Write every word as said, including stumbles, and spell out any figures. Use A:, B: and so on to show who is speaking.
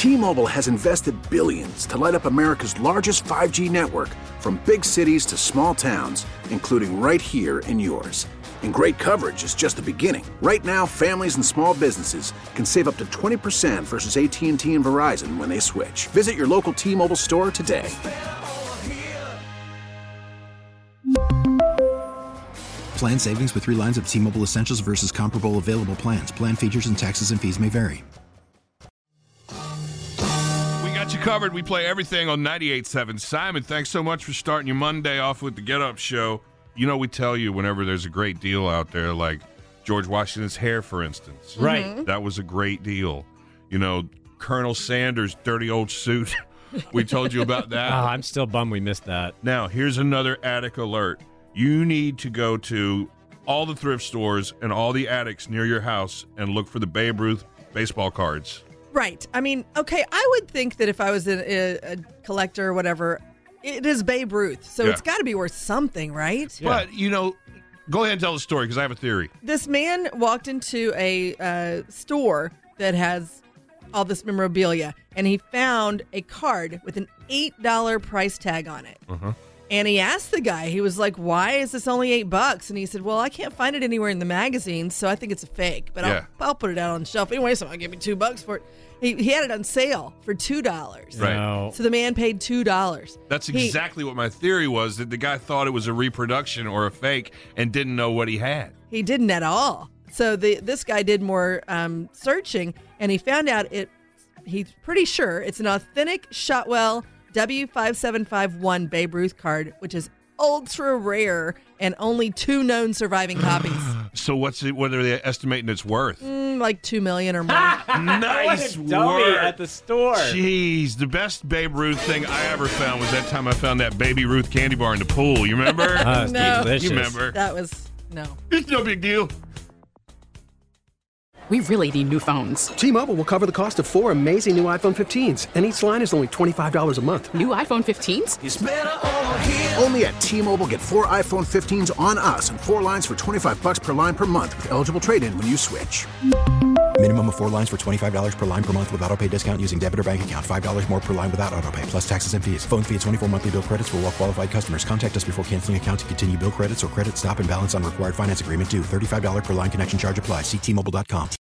A: T-Mobile has invested billions to light up America's largest five G network, from big cities to small towns, including right here in yours. And great coverage is just the beginning. Right now, families and small businesses can save up to twenty percent versus A T and T and Verizon when they switch. Visit your local T-Mobile store today.
B: Plan savings with three lines of T-Mobile Essentials versus comparable available plans. Plan features and taxes and fees may vary.
C: We got you covered. We play everything on ninety-eight point seven. Simon, thanks so much for starting your Monday off with the Get Up Show. You know, we tell you whenever there's a great deal out there, like George Washington's hair, for instance.
D: Right. Mm-hmm.
C: That was a great deal. You know, Colonel Sanders' dirty old suit. We told you about that.
D: Oh, I'm still bummed we missed that.
C: Now, here's another attic alert. You need to go to all the thrift stores and all the attics near your house and look for the Babe Ruth baseball cards.
E: Right. I mean, okay, I would think that if I was a, a, a collector or whatever, it is Babe Ruth. So
C: Yeah.
E: it's got to be worth something, right?
C: But, you know, go ahead and tell the story because I have a theory.
E: This man walked into a uh, store that has all this memorabilia, and he found a card with an eight dollars price tag on it.
C: Uh-huh.
E: And he asked the guy, he was like, why is this only eight bucks? And he said, well, I can't find it anywhere in the magazine, so I think it's a fake. But
C: Yeah.
E: I'll, I'll put it out on the shelf anyway, so I'll give me two bucks for it. He, he had it on sale for two dollars.
C: Right.
D: No.
E: So the man paid two dollars.
C: That's
E: He-
C: exactly what my theory was, that the guy thought it was a reproduction or a fake and didn't know what he had.
E: He didn't at all. So the this guy did more um, searching, and he found out it. He's pretty sure it's an authentic Shotwell W five seven five one Babe Ruth card, which is ultra rare and only two known surviving copies.
C: So what's it? What are they estimating it's worth?
E: Mm, like two million or more.
C: Nice
D: What a dummy
C: work.
D: at the store.
C: Jeez, the best Babe Ruth thing I ever found was that time I found that Baby Ruth candy bar in the pool. You remember?
D: Ah, it's
E: No.
D: delicious.
C: You remember?
E: That was no.
C: It's no big deal.
F: We really need new phones.
G: T-Mobile will cover the cost of four amazing new iPhone fifteens, and each line is only twenty-five dollars a month.
F: New iPhone fifteens?
A: Only at T-Mobile, get four iPhone fifteens on us and four lines for twenty-five bucks per line per month with eligible trade-in when you switch.
B: Minimum of four lines for twenty-five dollars per line per month with autopay discount using debit or bank account. five dollars more per line without autopay, plus taxes and fees. Phone fee at twenty-four monthly bill credits for well-qualified customers. Contact us before canceling account to continue bill credits or credit stop and balance on required finance agreement due. thirty-five dollars per line connection charge applies. See T Mobile dot com.